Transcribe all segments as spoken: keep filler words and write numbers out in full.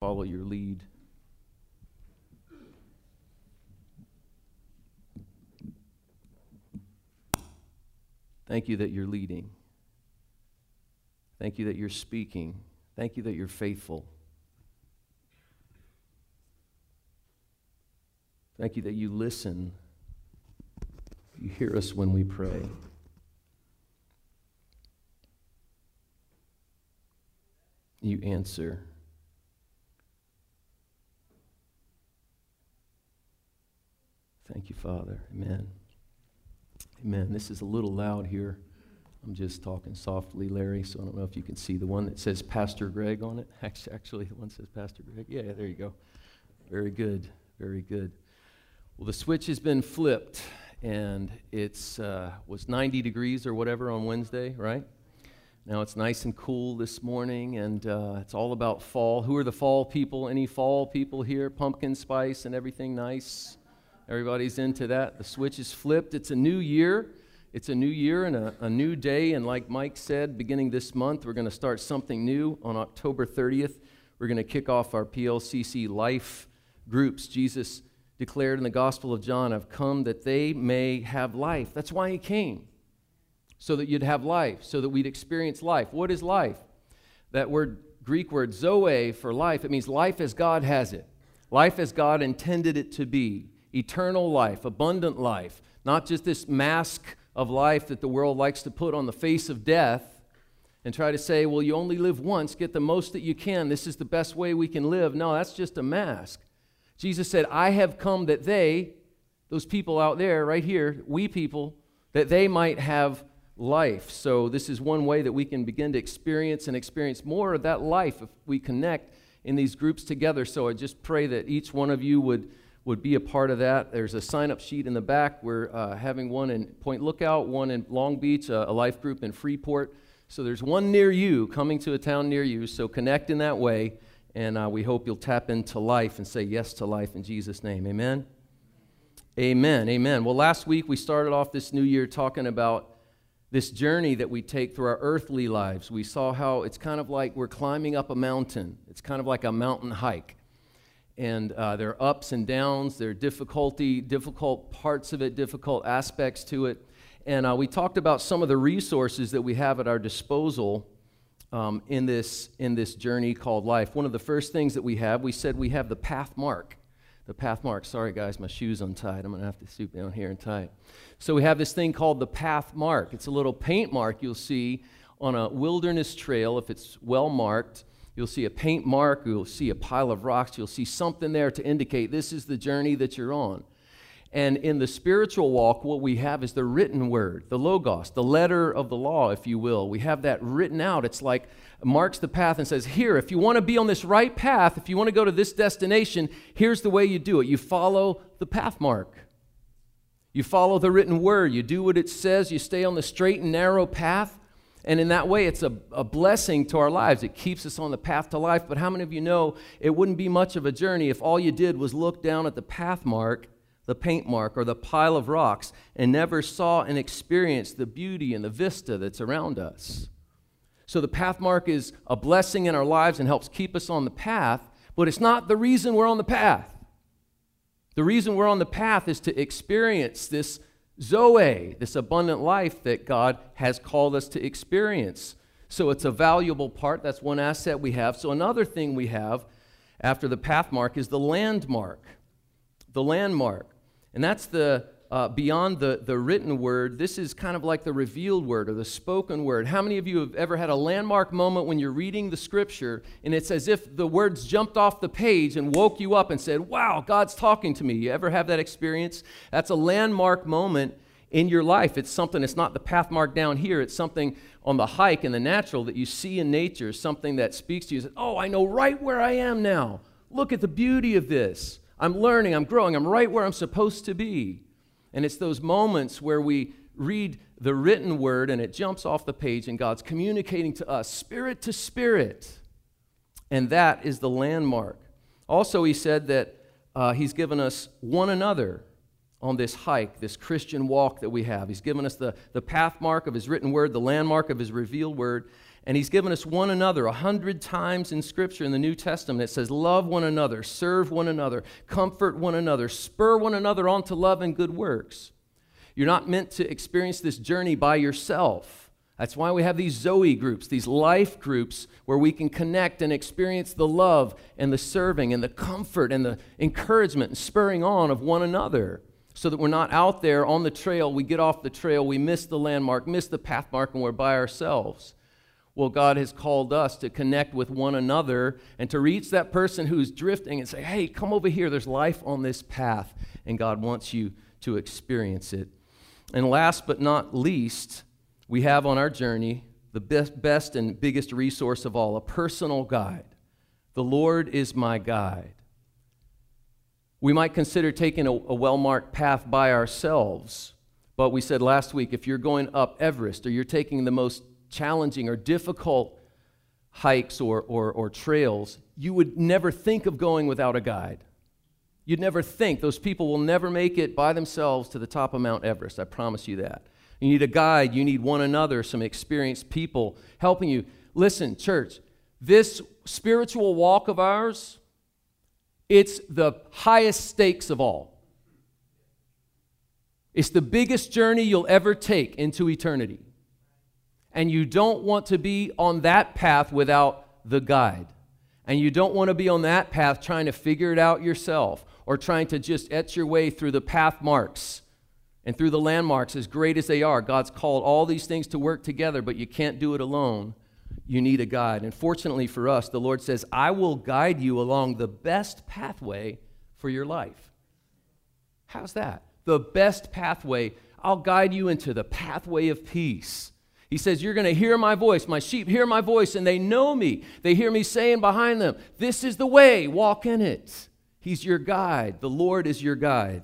follow your lead. Thank you that you're leading. Thank you that you're speaking. Thank you that you're faithful. Thank you that you listen. You hear us when we pray. You answer. Thank you, Father. Amen. Amen. This is a little loud here. I'm just talking softly, Larry, so I don't know if you can see the one that says Pastor Greg on it. Actually, the one that says Pastor Greg. Yeah, there you go. Very good. Very good. Well, the switch has been flipped, and it's uh, was ninety degrees or whatever on Wednesday, right? Now it's nice and cool this morning, and uh, it's all about fall. Who are the fall people? Any fall people here? Pumpkin spice and everything nice? Everybody's into that. The switch is flipped. It's a new year. It's a new year and a, a new day, and like Mike said, beginning this month, we're going to start something new on October thirtieth. We're going to kick off our P L C C life groups. Jesus declared in the Gospel of John, I've come that they may have life. That's why he came, so that you'd have life, so that we'd experience life. What is life? That word, Greek word, zoe, for life, it means life as God has it. Life as God intended it to be. Eternal life, abundant life, not just this mask of life that the world likes to put on the face of death and try to say, well, you only live once, get the most that you can, this is the best way we can live. No, that's just a mask. Jesus said, I have come that they, those people out there, right here, we people, that they might have life. So this is one way that we can begin to experience and experience more of that life if we connect in these groups together. So I just pray that each one of you would would be a part of that. There's a sign-up sheet in the back. We're uh, having one in Point Lookout, one in Long Beach, uh, a life group in Freeport. So there's one near you, coming to a town near you. So connect in that way, and uh, we hope you'll tap into life and say yes to life in Jesus' name. Amen? Amen, amen. Well, last week we started off this new year talking about this journey that we take through our earthly lives. We saw how it's kind of like we're climbing up a mountain. It's kind of like a mountain hike. And uh, there are ups and downs, there are difficulty, difficult parts of it, difficult aspects to it. And uh, we talked about some of the resources that we have at our disposal um, in this, in this journey called life. One of the first things that we have, we said we have the path mark. The path mark. Sorry, guys, my shoe's untied. I'm going to have to stoop down here and tie it. So we have this thing called the path mark. It's a little paint mark you'll see on a wilderness trail if it's well marked. You'll see a paint mark, you'll see a pile of rocks, you'll see something there to indicate this is the journey that you're on. And in the spiritual walk, what we have is the written word, the Logos, the letter of the law, if you will. We have that written out. It's like it marks the path and says, here, if you want to be on this right path, if you want to go to this destination, here's the way you do it. You follow the path mark. You follow the written word. You do what it says. You stay on the straight and narrow path. And in that way, it's a, a blessing to our lives. It keeps us on the path to life. But how many of you know it wouldn't be much of a journey if all you did was look down at the path mark, the paint mark, or the pile of rocks and never saw and experienced the beauty and the vista that's around us? So the path mark is a blessing in our lives and helps keep us on the path, but it's not the reason we're on the path. The reason we're on the path is to experience this Zoe, this abundant life that God has called us to experience. So it's a valuable part. That's one asset we have. So another thing we have after the path mark is the landmark. The landmark. And that's the uh, beyond the, the written word. This is kind of like the revealed word or the spoken word. How many of you have ever had a landmark moment when you're reading the scripture and it's as if the words jumped off the page and woke you up and said, wow, God's talking to me? You ever have that experience? That's a landmark moment in your life. It's something, it's not the path mark down here. It's something on the hike in the natural that you see in nature, something that speaks to you. Say, oh, I know right where I am now. Look at the beauty of this. I'm learning, I'm growing, I'm right where I'm supposed to be. And it's those moments where we read the written word and it jumps off the page and God's communicating to us, spirit to spirit. And that is the landmark. Also, he said that uh, he's given us one another on this hike, this Christian walk that we have. He's given us the, the path mark of his written word, the landmark of his revealed word. And he's given us one another a hundred times in Scripture in the New Testament. It says, love one another, serve one another, comfort one another, spur one another on to love and good works. You're not meant to experience this journey by yourself. That's why we have these Zoe groups, these life groups, where we can connect and experience the love and the serving and the comfort and the encouragement and spurring on of one another, so that we're not out there on the trail, we get off the trail, we miss the landmark, miss the path mark, and we're by ourselves. Well, God has called us to connect with one another and to reach that person who's drifting and say, hey, come over here, there's life on this path, and God wants you to experience it. And last but not least, we have on our journey the best, best and biggest resource of all, a personal guide. The Lord is my guide. We might consider taking a, a well-marked path by ourselves, but we said last week, if you're going up Everest or you're taking the most challenging or difficult hikes or, or, or trails, you would never think of going without a guide. You'd never think. Those people will never make it by themselves to the top of Mount Everest. I promise you that. You need a guide. You need one another, some experienced people helping you. Listen, church, this spiritual walk of ours, it's the highest stakes of all. It's the biggest journey you'll ever take into eternity. And you don't want to be on that path without the guide. And you don't want to be on that path trying to figure it out yourself or trying to just etch your way through the path marks and through the landmarks, as great as they are. God's called all these things to work together, but you can't do it alone. You need a guide. And fortunately for us, the Lord says, I will guide you along the best pathway for your life. How's that? The best pathway. I'll guide you into the pathway of peace. He says, you're going to hear my voice. My sheep hear my voice, and they know me. They hear me saying behind them, this is the way, walk in it. He's your guide. The Lord is your guide.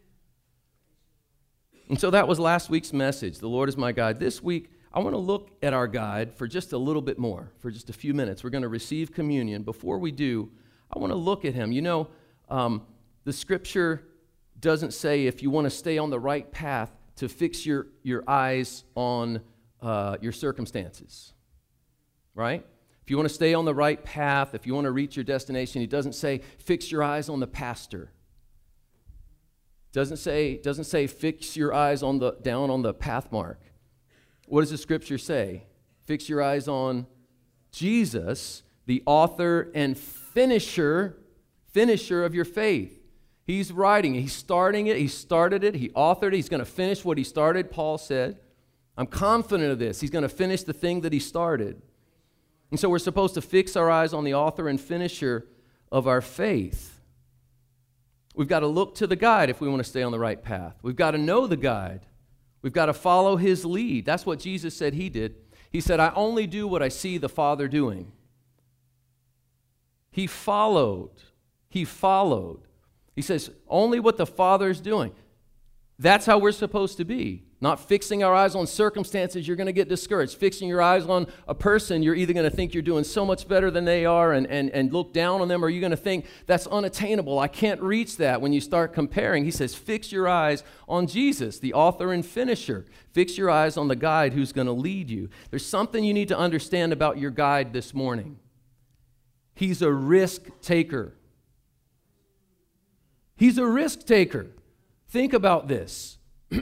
And so that was last week's message. The Lord is my guide. This week, I want to look at our guide for just a little bit more, for just a few minutes. We're going to receive communion. Before we do, I want to look at him. You know, um, the Scripture doesn't say if you want to stay on the right path to fix your, your eyes on Uh, your circumstances, right? If you want to stay on the right path, if you want to reach your destination, he doesn't say fix your eyes on the pastor. Doesn't say doesn't say fix your eyes on the down on the path mark. What does the Scripture say? Fix your eyes on Jesus, the author and finisher finisher of your faith. He's writing, he's starting it, he started it, he authored it, he's going to finish what he started, Paul said. I'm confident of this. He's going to finish the thing that he started. And so we're supposed to fix our eyes on the author and finisher of our faith. We've got to look to the guide if we want to stay on the right path. We've got to know the guide. We've got to follow his lead. That's what Jesus said he did. He said, I only do what I see the Father doing. He followed. He followed. He says, only what the Father is doing. That's how we're supposed to be. Not fixing our eyes on circumstances, you're going to get discouraged. Fixing your eyes on a person, you're either going to think you're doing so much better than they are and, and, and look down on them, or you're going to think that's unattainable. I can't reach that when you start comparing. He says, fix your eyes on Jesus, the author and finisher. Fix your eyes on the guide who's going to lead you. There's something you need to understand about your guide this morning. He's a risk taker. He's a risk taker. Think about this.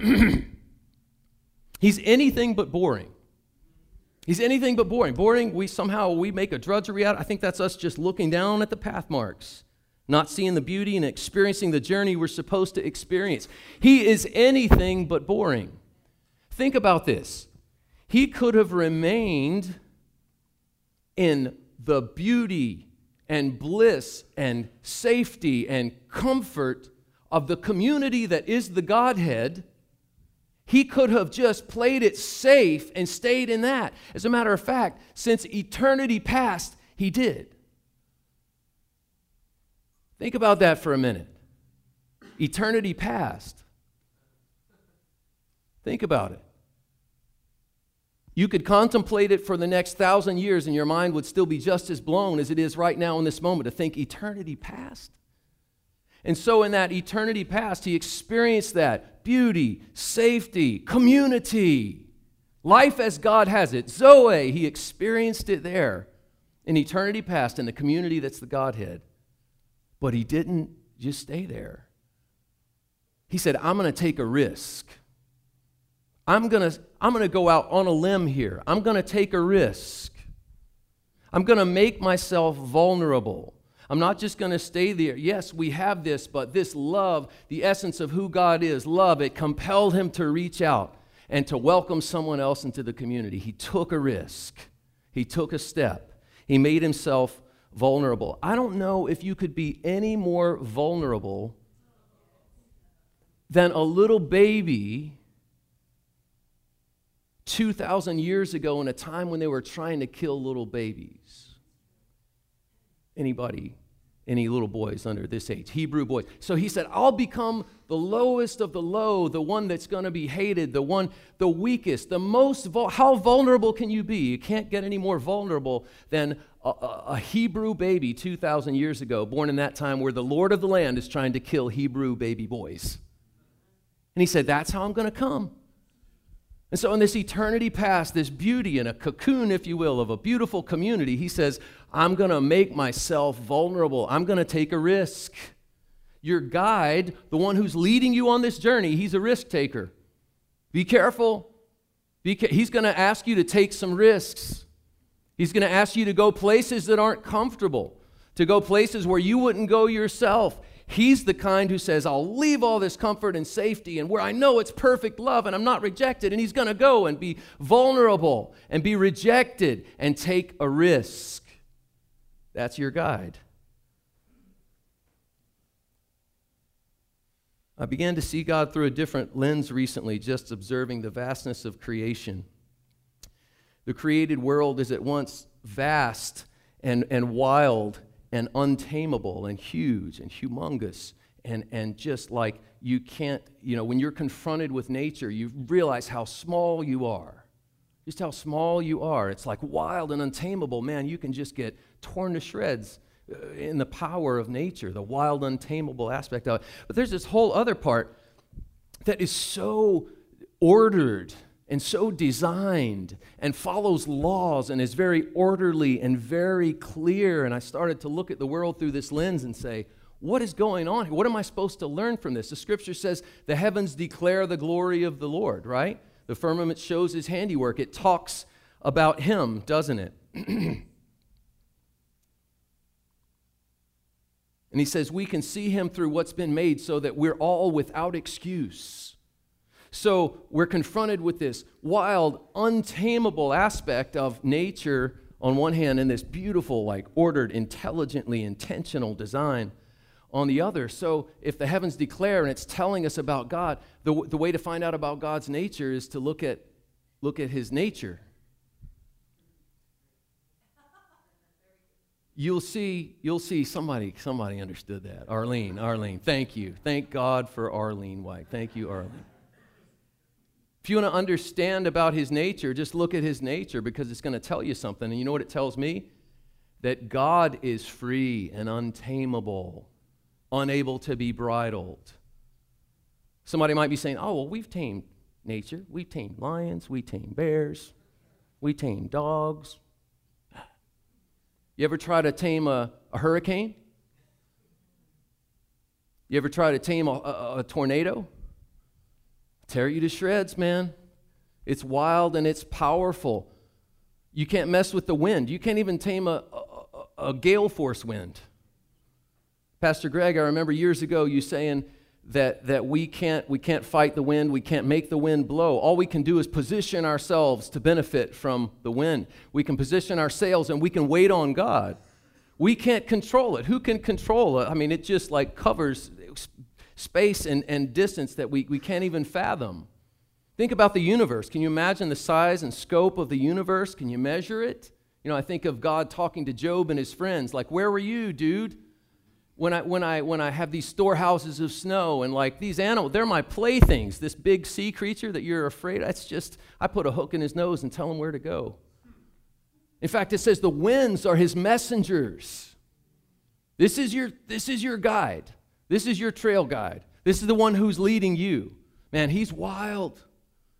He's anything but boring. He's anything but boring. Boring, we somehow, we make a drudgery out. I think that's us just looking down at the path marks, not seeing the beauty and experiencing the journey we're supposed to experience. He is anything but boring. Think about this. He could have remained in the beauty and bliss and safety and comfort of the community that is the Godhead. He could have just played it safe and stayed in that. As a matter of fact, since eternity past, he did. Think about that for a minute. Eternity past. Think about it. You could contemplate it for the next thousand years and your mind would still be just as blown as it is right now in this moment to think eternity past. And so in that eternity past, he experienced that beauty, safety, community, Life as God has it. Zoe, he experienced it there in eternity past in the community that's the Godhead. But he didn't just stay there. He said, I'm going to take a risk. I'm going to I'm going to go out on a limb here. I'm going to take a risk. I'm going to make myself vulnerable. I'm not just going to stay there. Yes, we have this, but this love, the essence of who God is, love, it compelled him to reach out and to welcome someone else into the community. He took a risk. He took a step. He made himself vulnerable. I don't know if you could be any more vulnerable than a little baby two thousand years ago in a time when they were trying to kill little babies. Anybody, any little boys under this age, Hebrew boys. So he said, I'll become the lowest of the low, the one that's going to be hated, the one, the weakest, the most, vul- how vulnerable can you be? You can't get any more vulnerable than a, a, a Hebrew baby two thousand years ago, born in that time where the Lord of the land is trying to kill Hebrew baby boys. And he said, that's how I'm going to come. And so in this eternity past, this beauty in a cocoon, if you will, of a beautiful community, he says, I'm going to make myself vulnerable. I'm going to take a risk. Your guide, the one who's leading you on this journey, he's a risk taker. Be careful. Be ca- he's going to ask you to take some risks. He's going to ask you to go places that aren't comfortable, to go places where you wouldn't go yourself. He's the kind who says, I'll leave all this comfort and safety and where I know it's perfect love and I'm not rejected. And he's going to go and be vulnerable and be rejected and take a risk. That's your guide. I began to see God through a different lens recently, just observing the vastness of creation. The created world is at once vast and, and wild and untamable and huge and humongous and, and just like you can't, you know, when you're confronted with nature, you realize how small you are. Just how small you are. It's like wild and untamable. Man, you can just get torn to shreds in the power of nature, the wild, untamable aspect of it. But there's this whole other part that is so ordered and so designed and follows laws and is very orderly and very clear. And I started to look at the world through this lens and say, what is going on here? What am I supposed to learn from this? The scripture says the heavens declare the glory of the Lord, right? The firmament shows his handiwork. It talks about him, doesn't it? And he says we can see him through what's been made so that we're all without excuse. So we're confronted with this wild, untamable aspect of nature on one hand and this beautiful, like ordered, intelligently intentional design on the other. So if the heavens declare and it's telling us about God, the, the way to find out about God's nature is to look at, look at his nature. You'll see, you'll see somebody, somebody understood that. Arlene, Arlene, thank you. Thank God for Arlene White. Thank you, Arlene. If you want to understand about his nature, just look at his nature because it's going to tell you something. And you know what it tells me? That God is free and untamable, unable to be bridled. Somebody might be saying, oh, well, we've tamed nature. We've tamed lions. We tamed bears. We tamed dogs. You ever try to tame a, a hurricane? You ever try to tame a, a, a tornado? Tear you to shreds, man. It's wild and it's powerful. You can't mess with the wind. You can't even tame a, a, a gale force wind. Pastor Greg, I remember years ago you saying that, that we can't we can't fight the wind, we can't make the wind blow. All we can do is position ourselves to benefit from the wind. We can position our sails and we can wait on God. We can't control it. Who can control it? I mean, it just like covers space and, and distance that we, we can't even fathom. Think about the universe. Can you imagine the size and scope of the universe? Can you measure it? You know, I think of God talking to Job and his friends, like, where were you, dude? When I when I when I have these storehouses of snow and like these animals, they're my playthings. This big sea creature that you're afraid of, that's just, I put a hook in his nose and tell him where to go. In fact, it says the winds are his messengers. This is your this is your guide. This is your trail guide. This is the one who's leading you. Man, he's wild.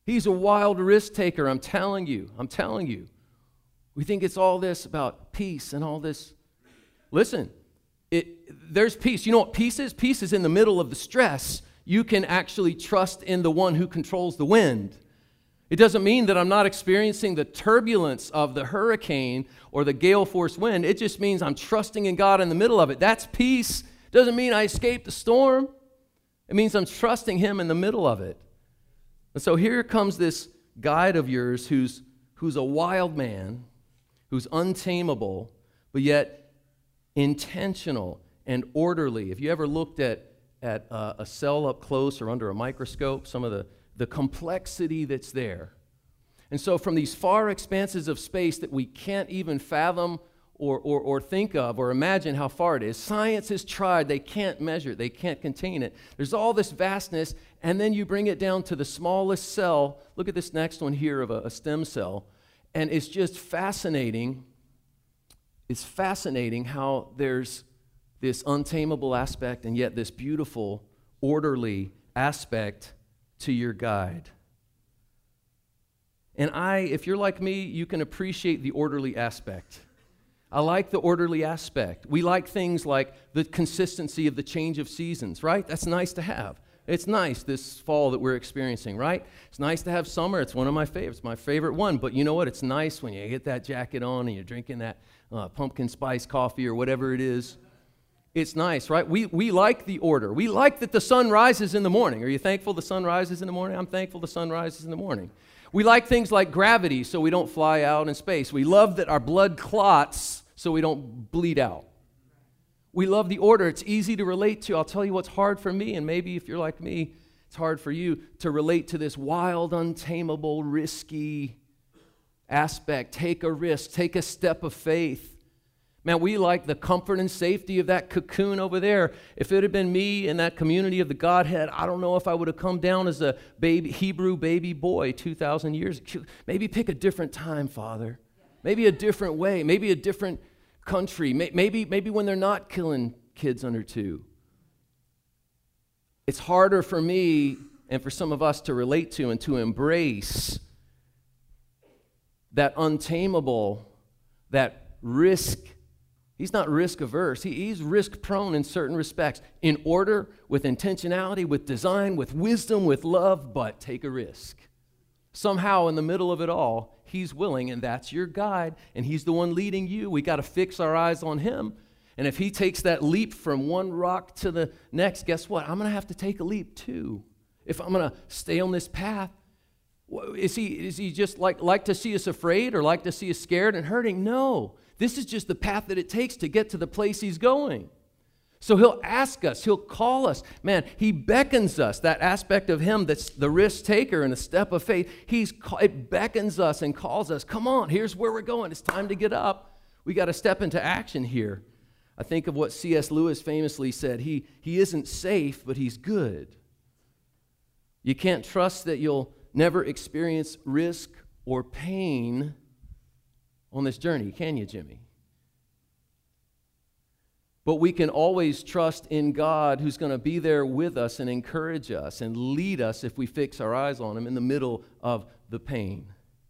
He's a wild risk taker, I'm telling you. I'm telling you. We think it's all this about peace and all this. Listen, it, there's peace. You know what peace is? Peace is in the middle of the stress. You can actually trust in the one who controls the wind. It doesn't mean that I'm not experiencing the turbulence of the hurricane or the gale force wind. It just means I'm trusting in God in the middle of it. That's peace. Doesn't mean I escaped the storm. It means I'm trusting Him in the middle of it. And so here comes this guide of yours who's, who's a wild man, who's untamable, but yet intentional and orderly. If you ever looked at, at uh, a cell up close or under a microscope, some of the, the complexity that's there. And so from these far expanses of space that we can't even fathom or, or, or think of or imagine how far it is, science has tried. They can't measure it. They can't contain it. There's all this vastness, and then you bring it down to the smallest cell. Look at this next one here of a, a stem cell. And it's just fascinating. It's fascinating how there's this untamable aspect and yet this beautiful, orderly aspect to your guide. And I, if you're like me, you can appreciate the orderly aspect. I like the orderly aspect. We like things like the consistency of the change of seasons, right? That's nice to have. It's nice this fall that we're experiencing, right? It's nice to have summer. It's one of my favorites, my favorite one. But you know what? It's nice when you get that jacket on and you're drinking that uh, pumpkin spice coffee or whatever it is. It's nice, right? We we like the order. We like that the sun rises in the morning. Are you thankful the sun rises in the morning? I'm thankful the sun rises in the morning. We like things like gravity so we don't fly out in space. We love that our blood clots so we don't bleed out. We love the order. It's easy to relate to. I'll tell you what's hard for me, and maybe if you're like me, it's hard for you to relate to this wild, untamable, risky aspect. Take a risk. Take a step of faith. Man, we like the comfort and safety of that cocoon over there. If it had been me in that community of the Godhead, I don't know if I would have come down as a baby Hebrew baby boy two thousand years ago. Maybe pick a different time, Father. Maybe a different way. Maybe a different country. Maybe, maybe when they're not killing kids under two. It's harder for me and for some of us to relate to and to embrace that untamable, that risk. He's not risk averse. He, he's risk prone in certain respects. In order, with intentionality, with design, with wisdom, with love, but take a risk. Somehow in the middle of it all, He's willing, and that's your guide, and He's the one leading you. We got to fix our eyes on Him. And if He takes that leap from one rock to the next, guess what? I'm going to have to take a leap too. If I'm going to stay on this path, is he, is he just like, like to see us afraid or like to see us scared and hurting? No. This is just the path that it takes to get to the place He's going. So He'll ask us, He'll call us. Man, He beckons us, that aspect of Him that's the risk taker and the step of faith. He's It beckons us and calls us, come on, here's where we're going. It's time to get up. We got to step into action here. I think of what C S Lewis famously said. He, he isn't safe, but He's good. You can't trust that you'll never experience risk or pain on this journey, can you, Jimmy? But we can always trust in God who's going to be there with us and encourage us and lead us if we fix our eyes on Him in the middle of the pain.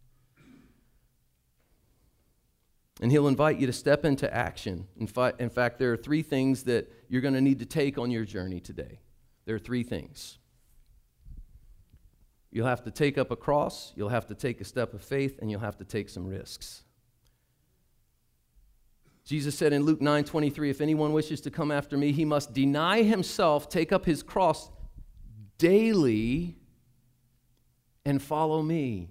And He'll invite you to step into action. In, fi- in fact, there are three things that you're going to need to take on your journey today. There are three things. You'll have to take up a cross, you'll have to take a step of faith, and you'll have to take some risks. Jesus said in Luke nine twenty-three, if anyone wishes to come after me, he must deny himself, take up his cross daily, and follow me.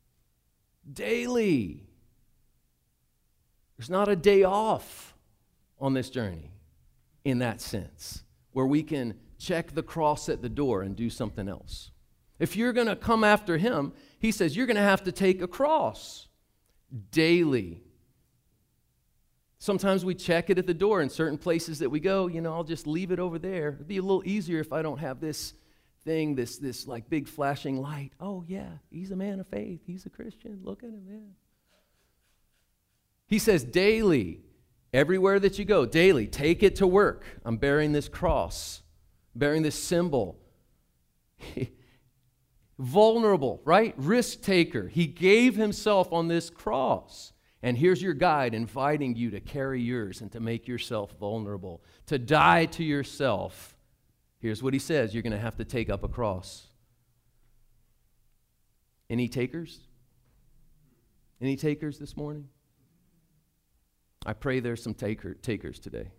Daily. There's not a day off on this journey in that sense, where we can check the cross at the door and do something else. If you're going to come after Him, He says you're going to have to take a cross daily. Sometimes we check it at the door in certain places that we go, you know, I'll just leave it over there. It'd be a little easier if I don't have this thing, this, this like big flashing light. Oh, yeah, he's a man of faith. He's a Christian. Look at him, man. He says daily, everywhere that you go, daily, take it to work. I'm bearing this cross, bearing this symbol. Vulnerable, right? Risk taker. He gave himself on this cross. And here's your guide inviting you to carry yours and to make yourself vulnerable, to die to yourself. Here's what he says, you're going to have to take up a cross. Any takers? Any takers this morning? I pray there's some taker, takers today.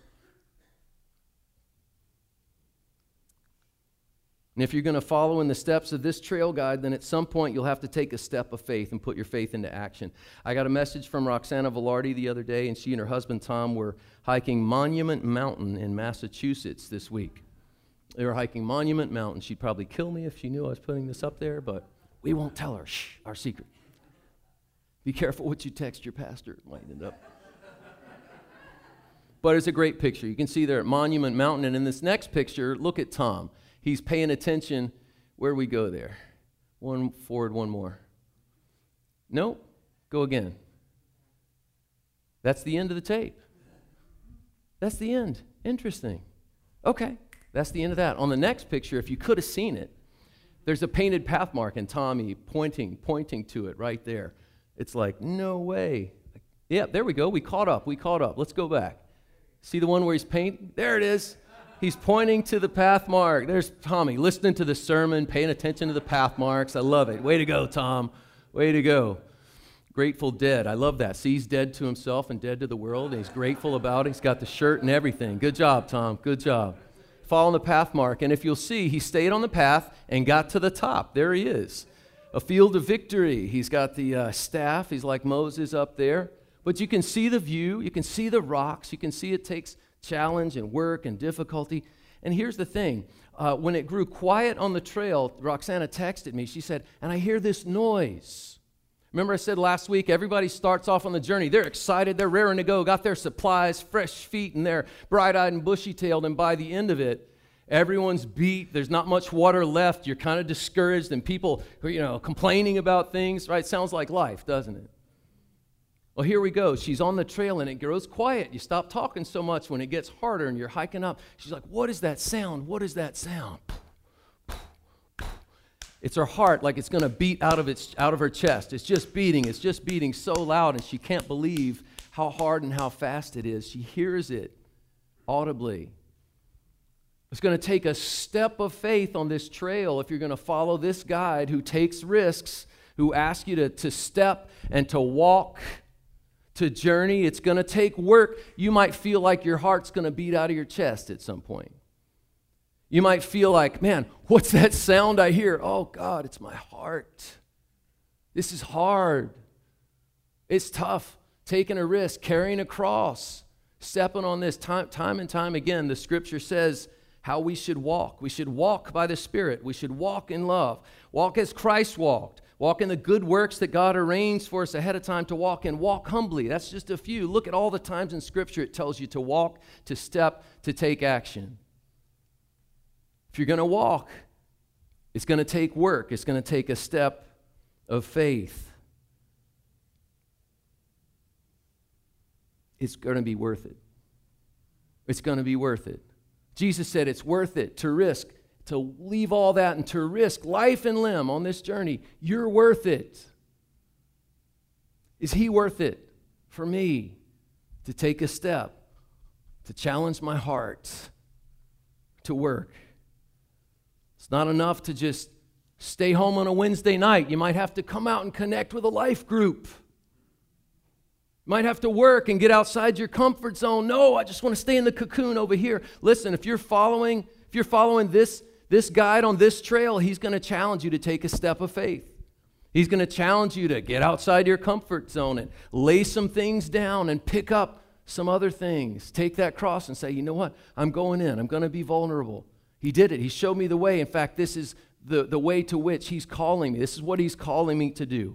And if you're going to follow in the steps of this trail guide, then at some point you'll have to take a step of faith and put your faith into action. I got a message from Roxana Velarde the other day, and she and her husband Tom were hiking Monument Mountain in Massachusetts this week. They were hiking Monument Mountain. She'd probably kill me if she knew I was putting this up there, but we won't tell her. Shh, our secret. Be careful what you text your pastor. It might end up. But it's a great picture. You can see there at Monument Mountain, and in this next picture, look at Tom. He's paying attention. Where we go there? One forward, one more. No, go again. That's the end of the tape. That's the end. Interesting. Okay, that's the end of that. On the next picture, if you could have seen it, there's a painted path mark and Tommy pointing, pointing to it right there. It's like, no way. Yeah, there we go. We caught up. We caught up. Let's go back. See the one where he's painting? There it is. He's pointing to the path mark. There's Tommy listening to the sermon, paying attention to the path marks. I love it. Way to go, Tom. Way to go. Grateful Dead. I love that. See, he's dead to himself and dead to the world, and he's grateful about it. He's got the shirt and everything. Good job, Tom. Good job. Following the path mark. And if you'll see, he stayed on the path and got to the top. There he is. A field of victory. He's got the uh, staff. He's like Moses up there. But you can see the view. You can see the rocks. You can see it takes challenge and work and difficulty. And here's the thing. Uh, when it grew quiet on the trail, Roxana texted me. She said, and I hear this noise. Remember I said last week, everybody starts off on the journey. They're excited. They're raring to go. Got their supplies, fresh feet, and they're bright-eyed and bushy-tailed. And by the end of it, everyone's beat. There's not much water left. You're kind of discouraged. And people, you know, complaining about things, right? Sounds like life, doesn't it? Well, here we go. She's on the trail, and it grows quiet. You stop talking so much when it gets harder, and you're hiking up. She's like, what is that sound? What is that sound? It's her heart like it's going to beat out of its out of her chest. It's just beating. It's just beating so loud, and she can't believe how hard and how fast it is. She hears it audibly. It's going to take a step of faith on this trail if you're going to follow this guide who takes risks, who asks you to, to step and to walk, to journey. It's going to take work. You might feel like your heart's going to beat out of your chest at some point. You might feel like, man, what's that sound I hear? Oh, God, it's my heart. This is hard. It's tough. Taking a risk, carrying a cross, stepping on this time, time and time again. The Scripture says how we should walk. We should walk by the Spirit. We should walk in love. Walk as Christ walked. Walk in the good works that God arranged for us ahead of time to walk in. Walk humbly. That's just a few. Look at all the times in Scripture it tells you to walk, to step, to take action. If you're going to walk, it's going to take work. It's going to take a step of faith. It's going to be worth it. It's going to be worth it. Jesus said it's worth it to risk, to leave all that and to risk life and limb on this journey. You're worth it. Is he worth it for me to take a step, to challenge my heart, to work? It's not enough to just stay home on a Wednesday night. You might have to come out and connect with a life group. You might have to work and get outside your comfort zone. No, I just want to stay in the cocoon over here. Listen, if you're following, if you're following this, this guide on this trail, he's going to challenge you to take a step of faith. He's going to challenge you to get outside your comfort zone and lay some things down and pick up some other things. Take that cross and say, you know what? I'm going in. I'm going to be vulnerable. He did it. He showed me the way. In fact, this is the, the way to which he's calling me. This is what he's calling me to do.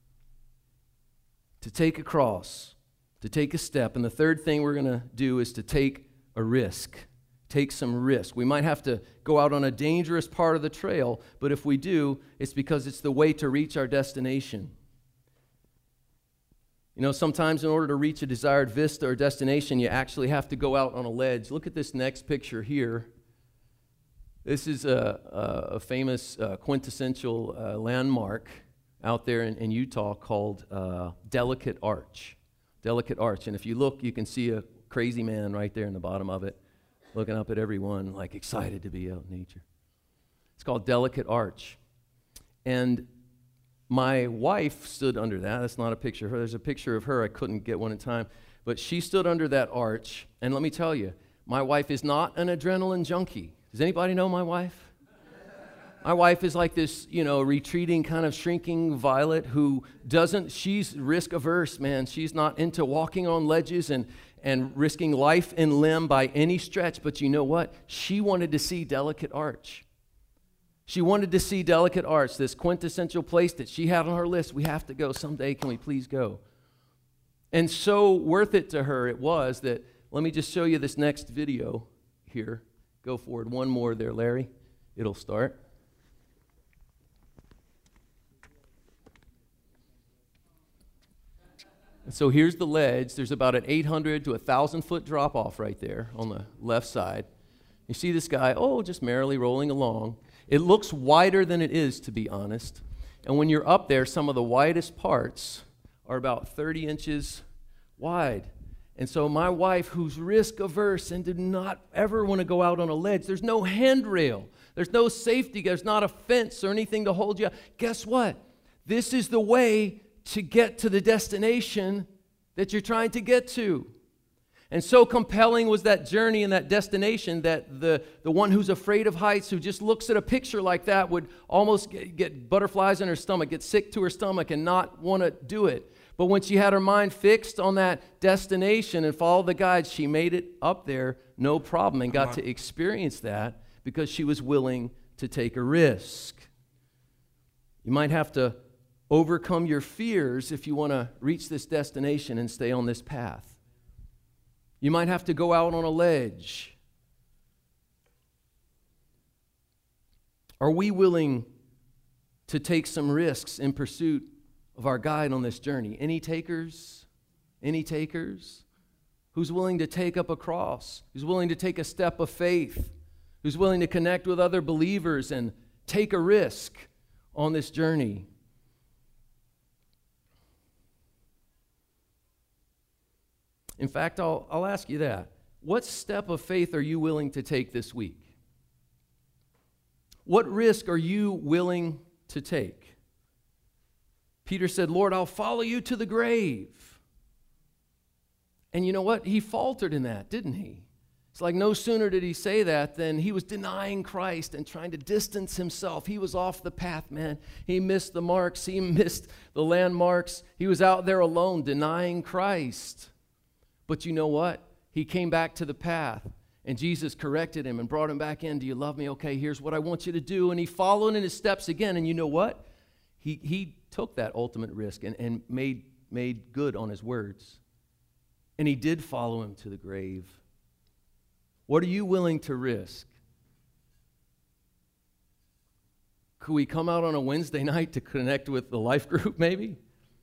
To take a cross, to take a step. And the third thing we're going to do is to take a risk. Take some risk. We might have to go out on a dangerous part of the trail, but if we do, it's because it's the way to reach our destination. You know, sometimes in order to reach a desired vista or destination, you actually have to go out on a ledge. Look at this next picture here. This is a, a, a famous uh, quintessential uh, landmark out there in, in Utah called uh, Delicate Arch. Delicate Arch. And if you look, you can see a crazy man right there in the bottom of it, looking up at everyone, like excited to be out in nature. It's called Delicate Arch. And my wife stood under that. That's not a picture of her. There's a picture of her. I couldn't get one in time. But she stood under that arch. And let me tell you, my wife is not an adrenaline junkie. Does anybody know my wife? My wife is like this, you know, retreating, kind of shrinking violet who doesn't, she's risk averse, man. She's not into walking on ledges and, and risking life and limb by any stretch. But you know what? She wanted to see Delicate Arch. She wanted to see Delicate Arch, this quintessential place that she had on her list. We have to go someday. Can we please go? And so worth it to her it was that, let me just show you this next video here. Go forward one more there, Larry. It'll start. And so here's the ledge. There's about an eight hundred to one thousand foot drop off right there on the left side. You see this guy, oh, just merrily rolling along. It looks wider than it is, to be honest. And when you're up there, some of the widest parts are about thirty inches wide. And so my wife, who's risk averse and did not ever want to go out on a ledge, there's no handrail, there's no safety, there's not a fence or anything to hold you up. Guess what? This is the way to get to the destination that you're trying to get to. And so compelling was that journey and that destination that the, the one who's afraid of heights, who just looks at a picture like that, would almost get, get butterflies in her stomach, get sick to her stomach and not want to do it. But when she had her mind fixed on that destination and followed the guides, she made it up there no problem and got to experience that because she was willing to take a risk. You might have to overcome your fears if you want to reach this destination and stay on this path. You might have to go out on a ledge. Are we willing to take some risks in pursuit of our guide on this journey? Any takers? Any takers? Who's willing to take up a cross? Who's willing to take a step of faith? Who's willing to connect with other believers and take a risk on this journey? In fact, I'll, I'll ask you that. What step of faith are you willing to take this week? What risk are you willing to take? Peter said, Lord, I'll follow you to the grave. And you know what? He faltered in that, didn't he? It's like no sooner did he say that than he was denying Christ and trying to distance himself. He was off the path, man. He missed the marks. He missed the landmarks. He was out there alone denying Christ. But you know what? He came back to the path, and Jesus corrected him and brought him back in. Do you love me? Okay, here's what I want you to do. And he followed in his steps again. And you know what? He he took that ultimate risk and, and made, made good on his words. And he did follow him to the grave. What are you willing to risk? Could we come out on a Wednesday night to connect with the life group maybe?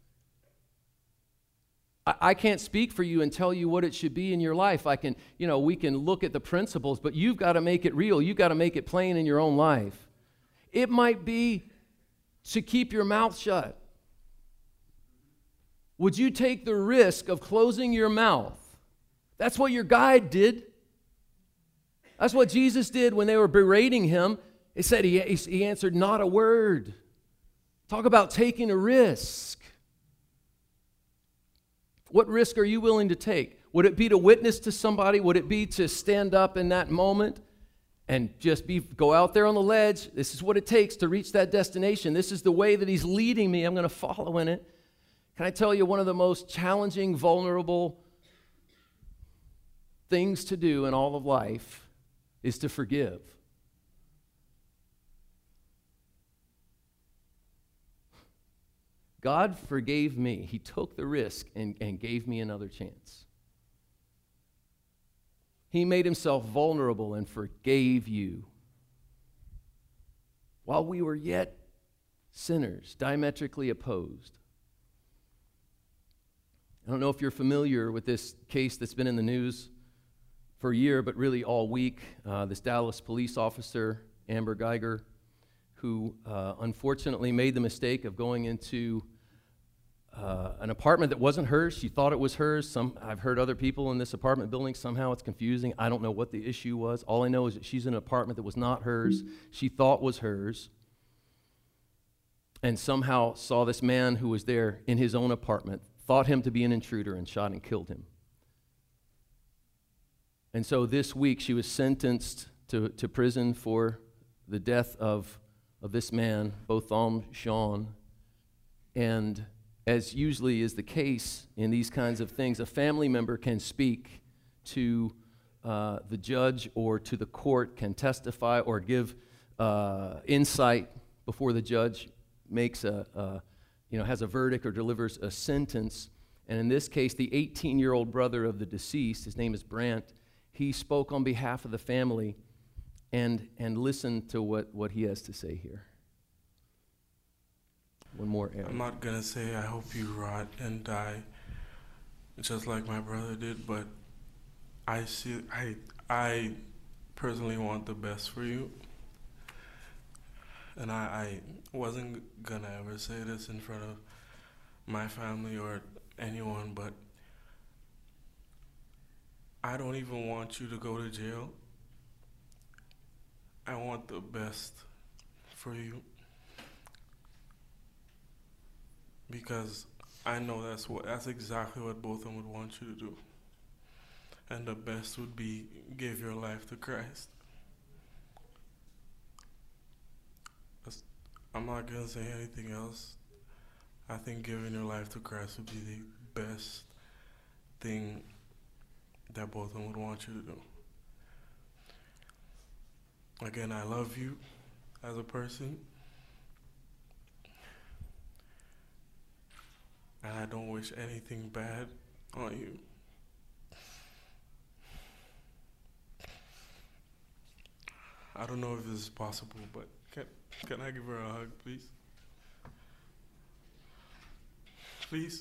I can't speak for you and tell you what it should be in your life. I can, you know, we can look at the principles, but you've got to make it real. You've got to make it plain in your own life. It might be to keep your mouth shut. Would you take the risk of closing your mouth? That's what your guide did. That's what Jesus did when they were berating him. It said he, he answered not a word. Talk about taking a risk. What risk are you willing to take? Would it be to witness to somebody? Would it be to stand up in that moment and just be go out there on the ledge? This is what it takes to reach that destination. This is the way that he's leading me. I'm going to follow in it. Can I tell you one of the most challenging, vulnerable things to do in all of life is to forgive. God forgave me. He took the risk and, and gave me another chance. He made himself vulnerable and forgave you. While we were yet sinners, diametrically opposed. I don't know if you're familiar with this case that's been in the news for a year, but really all week. Uh, this Dallas police officer Amber Geiger, who uh, unfortunately made the mistake of going into uh, an apartment that wasn't hers. She thought it was hers. Some, I've heard other people in this apartment building, somehow it's confusing. I don't know what the issue was. All I know is that she's in an apartment that was not hers, she thought was hers, and somehow saw this man who was there in his own apartment, thought him to be an intruder, and shot and killed him. And so this week she was sentenced to, to prison for the death of, of this man, Botham Jean. And as usually is the case in these kinds of things, a family member can speak to uh, the judge or to the court, can testify or give uh, insight before the judge makes a, a, you know, has a verdict or delivers a sentence. And in this case, the eighteen-year-old brother of the deceased, his name is Brant, he spoke on behalf of the family and, and listened to what, what he has to say here. One more, Aaron. I'm not gonna say I hope you rot and die just like my brother did, but I see I I personally want the best for you. And I, I wasn't gonna ever say this in front of my family or anyone, but I don't even want you to go to jail. I want the best for you. Because I know that's what that's exactly what both of them would want you to do. And the best would be give your life to Christ. That's, I'm not gonna say anything else. I think giving your life to Christ would be the best thing that both of them would want you to do. Again, I love you as a person. And I don't wish anything bad on you. I don't know if this is possible, but can, can I give her a hug, please? Please?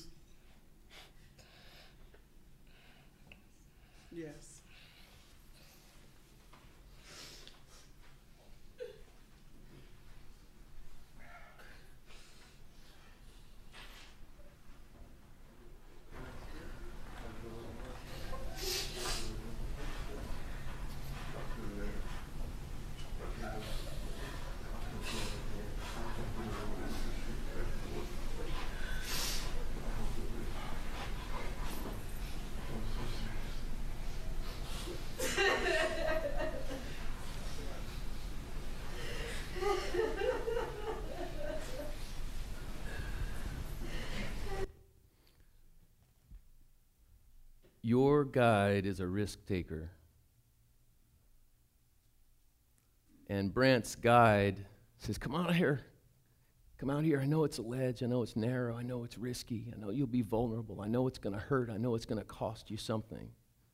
Yes. Your guide is a risk taker. And Brant's guide says, come out here. Come out here. I know it's a ledge. I know it's narrow. I know it's risky. I know you'll be vulnerable. I know it's going to hurt. I know it's going to cost you something.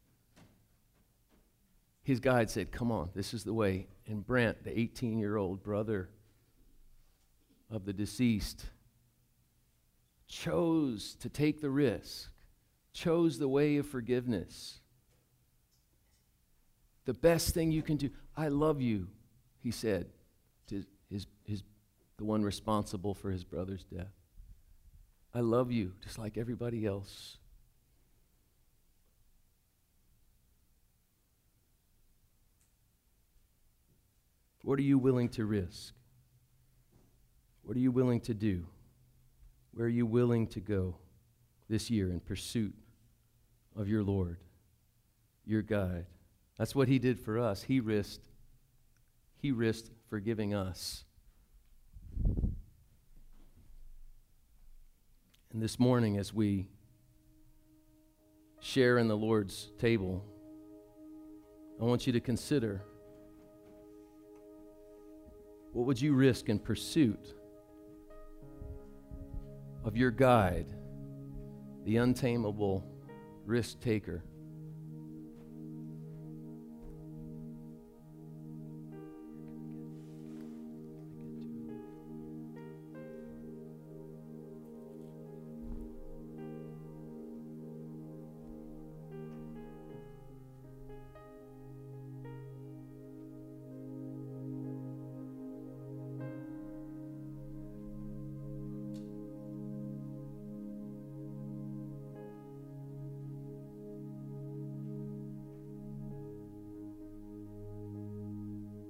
His guide said, come on, this is the way. And Brant, the eighteen-year-old brother of the deceased, chose to take the risk, chose the way of forgiveness. The best thing you can do, I love you, he said to his, his, the one responsible for his brother's death. I love you just like everybody else. What are you willing to risk? What are you willing to do? Where are you willing to go this year in pursuit of your Lord, your guide? That's what he did for us. He risked, he risked forgiving us. And this morning, as we share in the Lord's table, I want you to consider, what would you risk in pursuit of your guide, the untamable risk taker